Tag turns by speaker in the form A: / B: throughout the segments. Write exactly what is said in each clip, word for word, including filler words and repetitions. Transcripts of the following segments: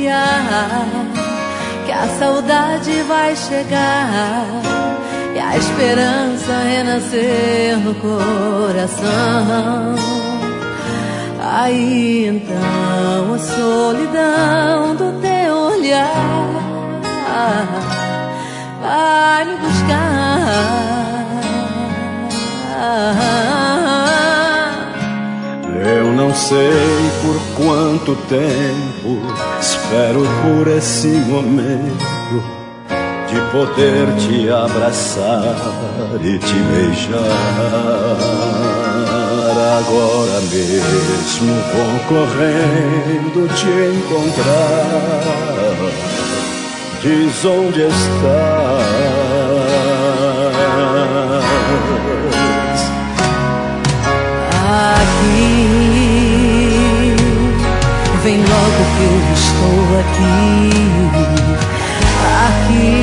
A: anunciar que a saudade vai chegar e a esperança renascer no coração. Aí então a solidão do teu olhar vai me buscar.
B: Eu não sei por quanto tempo espero por esse momento de poder te abraçar e te beijar. Agora mesmo vou correndo te encontrar. Diz onde estás.
A: Aqui, vem logo que eu estou aqui. Aqui,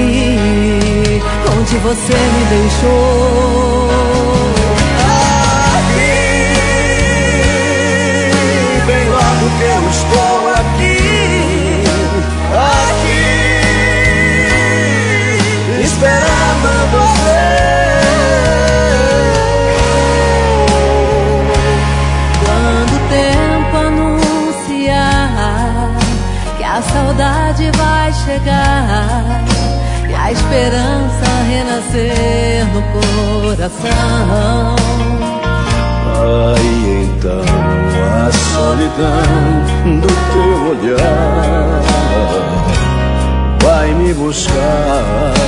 A: onde você me deixou.
B: Aqui, vem logo que eu estou aqui. Aqui, esperando você.
A: Quando o tempo anunciar que a saudade vai chegar e a esperança renascer no coração.
B: Aí então a solidão do teu olhar vai me buscar.